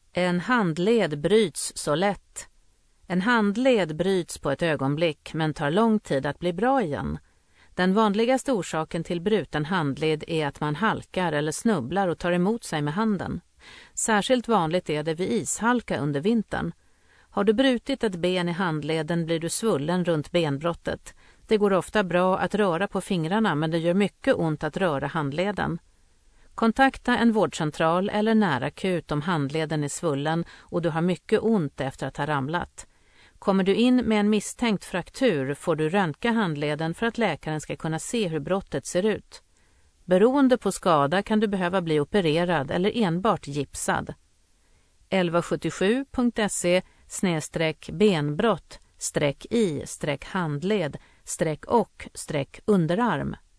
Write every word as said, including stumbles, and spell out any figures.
En handled bryts så lätt. En handled bryts på ett ögonblick men tar lång tid att bli bra igen. Den vanligaste orsaken till bruten handled är att man halkar eller snubblar och tar emot sig med handen. Särskilt vanligt är det vid ishalka under vintern. Har du brutit ett ben i handleden blir du svullen runt benbrottet. Det går ofta bra att röra på fingrarna men det gör mycket ont att röra handleden. Kontakta en vårdcentral eller närakut om handleden är svullen och du har mycket ont efter att ha ramlat. Kommer du in med en misstänkt fraktur får du röntga handleden för att läkaren ska kunna se hur brottet ser ut. Beroende på skada kan du behöva bli opererad eller enbart gipsad. elva sjuttiosju punkt se snedstreck benbrott streck i streck handled streck och streck underarm